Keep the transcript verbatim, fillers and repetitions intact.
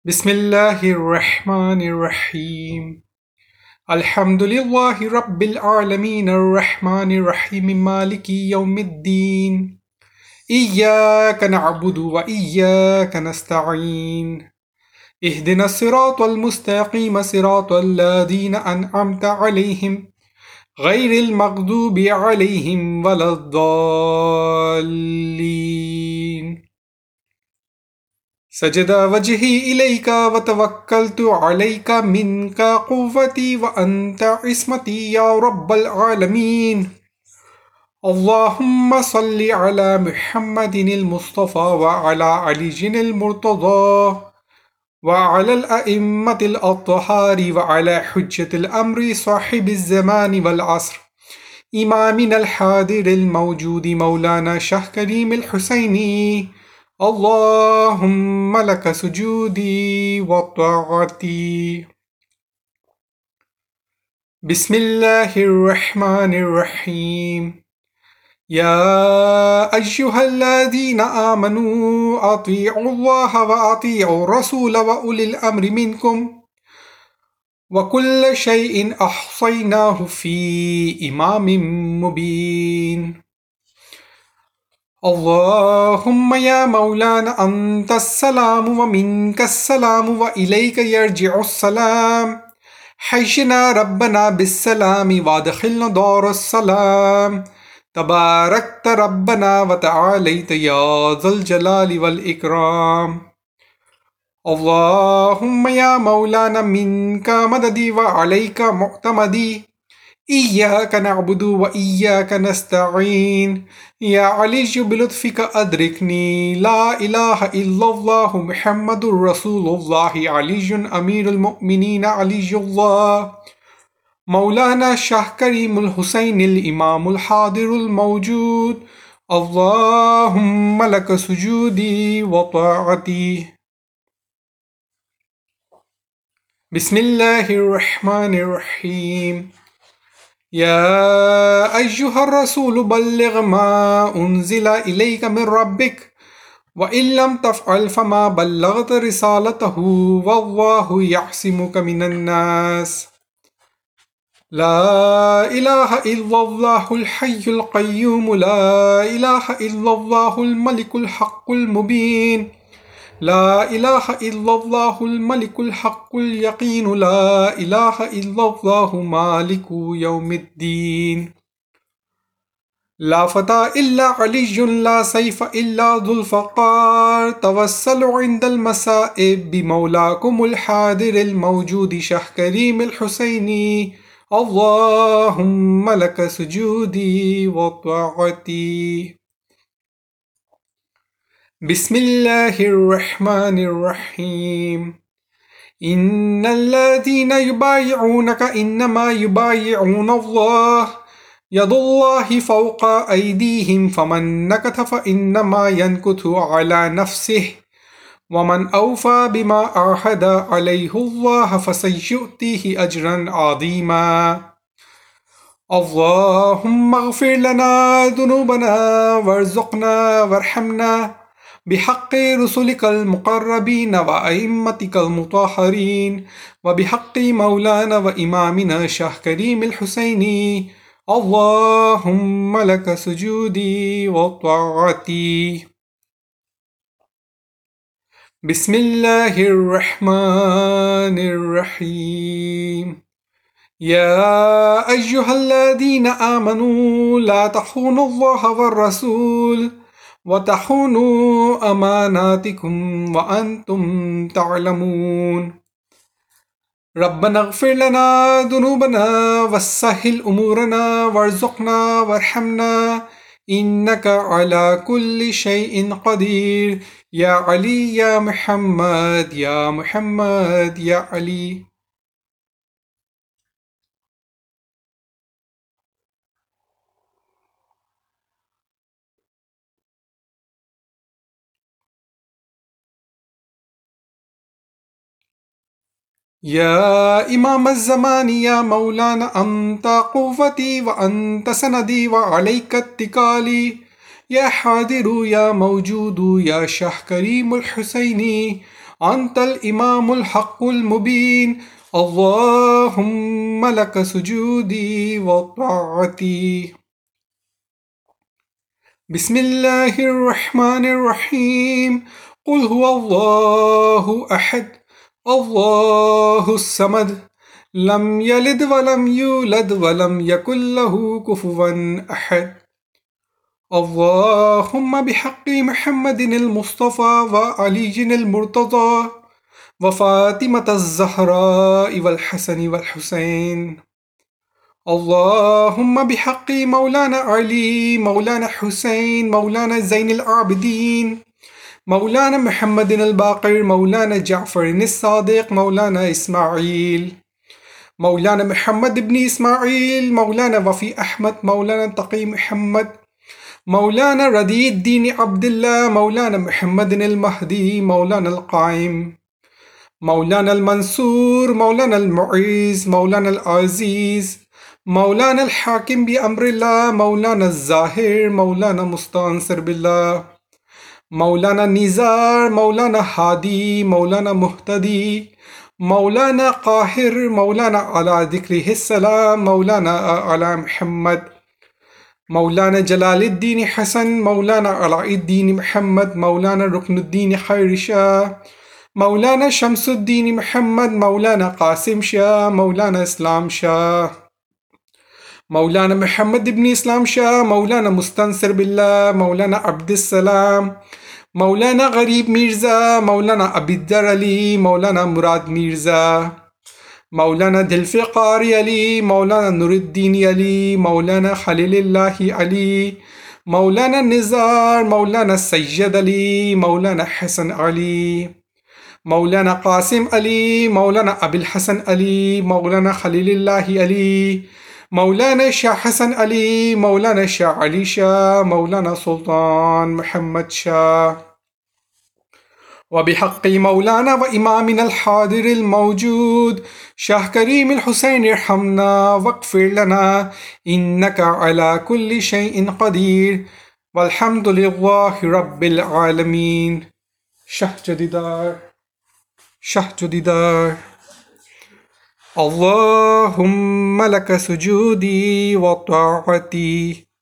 بسم الله الرحمن الرحيم. الحمد لله رب العالمين الرحمن الرحيم مالك يوم الدين. إياك نعبد وإياك نستعين. اهدنا الصراط المستقيم صراط الذين أنعمت عليهم غير المغضوب عليهم ولا الضالين. سجد وجهي إليك وتوكلت عليك منك قوتي وأنت عصمتي يا رب العالمين. اللهم صل على محمد المصطفى وعلى علي المرتضى وعلى الأئمة الأطهار وعلى حجة الأمر صاحب الزمان والعصر إمامنا الحاضر الموجود مولانا شاه كريم الحسيني. اللهم لك سجودي وطاعتي. بسم الله الرحمن الرحيم. يا أيها الذين آمنوا أطيعوا الله وأطيعوا الرسول وأولي الأمر منكم وكل شيء أحصيناه في إمام مبين. اللهم يا مولانا أنت السلام ومنك السلام وإليك يرجع السلام. حيشنا ربنا بالسلام وادخلنا دار السلام. تباركت ربنا وتعاليت يا ذا الجلال والإكرام. اللهم يا مولانا منك مددي وعليك معتمدي. إياك نعبد وإياك نستعين. يا علي بلطفك أدركني. لا إله إلا الله محمد رسول الله علي أمير المؤمنين علي الله. مولانا شاه كريم الحسين الإمام الحاضر الموجود. اللهم لك سجودي وطاعتي. بسم الله الرحمن الرحيم. يا أيها الرسول بلغ ما أنزل إليك من ربك وإن لم تفعل فما بلغت رسالته والله يعصمك من الناس. لا إله إلا الله الحي القيوم. لا إله إلا الله الملك الحق المبين. لا إله إلا الله الملك الحق اليقين. لا إله إلا الله مالك يوم الدين. لا فتى إلا علي. لا سيف إلا ذو الفقار. توسلوا عند المسائب بمولاكم الحاضر الموجود شاه كريم الحسيني. اللهم لك سجودي وطاعتي. بسم الله الرحمن الرحيم. إن الذين يبايعونك إنما يبايعون الله يد الله فوق أيديهم فمن نكث فإنما ينكث على نفسه ومن أوفى بما عاهد عليه الله فسيؤتيه أجرا عظيما. اللهم اغفر لنا ذنوبنا وارزقنا وارحمنا بحق رسلك المقربين وأئمتك المطهرين وبحق مولانا وإمامنا شاه كريم الحسيني. اللهم لك سجودي وطاعتي. بسم الله الرحمن الرحيم. يا أيها الذين آمنوا لا تخونوا الله والرسول وتخونوا أماناتكم وأنتم تعلمون. ربنا اغفر لنا ذنوبنا وسهل أمورنا وارزقنا وارحمنا إنك على كل شيء قدير. يا علي يا محمد يا محمد يا علي. يا إمام الزمان يا مولانا أنت قوتي وأنت سندي وعليك اتكالي. يا حاضر يا موجود يا شاه كريم الحسيني. أنت الإمام الحق المبين اللهم لك سجودي وطاعتي. بسم الله الرحمن الرحيم. قل هو الله أحد الله الصمد لم يلد ولم يولد ولم يكن له كفوا أحد. اللهم بحق محمد المصطفى وعلي المرتضى وفاطمة الزهراء والحسن والحسين. اللهم بحق مولانا علي مولانا حسين مولانا زين العابدين مولانا محمد الباقر مولانا جعفر الصادق مولانا إسماعيل مولانا محمد بن إسماعيل مولانا وفي أحمد مولانا تقي محمد مولانا ردي الدين عبد الله مولانا محمد المهدي مولانا القائم مولانا المنصور مولانا المعيز مولانا العزيز مولانا الحاكم بأمر الله مولانا الظاهر مولانا مستنصر بالله مولانا نزار مولانا هادي مولانا مهتدي مولانا قاهر مولانا على ذكره السلام مولانا على محمد مولانا جلال الدين حسن مولانا علاء الدين محمد مولانا ركن الدين خير شاه مولانا شمس الدين محمد مولانا قاسم شاه مولانا اسلام شاه مولانا محمد بن اسلام شاه مولانا مستنصر بالله مولانا عبد السلام مولانا غریب مرزا مولانا عبدالدر علی مولانا مراد مرزا مولانا دلفقار علی مولانا نور الدین علی مولانا خلیل اللہ علی مولانا نزار مولانا سید علی مولانا حسن علی مولانا قاسم علی مولانا ابو الحسن علی مولانا خلیل اللہ علی مولانا شاہ حسن علی مولانا شاہ علی شاہ مولانا سلطان محمد شاہ. وبحق مولانا وإمامنا الحاضر الموجود شاہ کریم الحسین ارحمنا واغفر لنا إنك على كل شيء قدير والحمد لله رب العالمين. شاہ جدیدار شاہ جدیدار. اللهم لك سجودي وطاعتي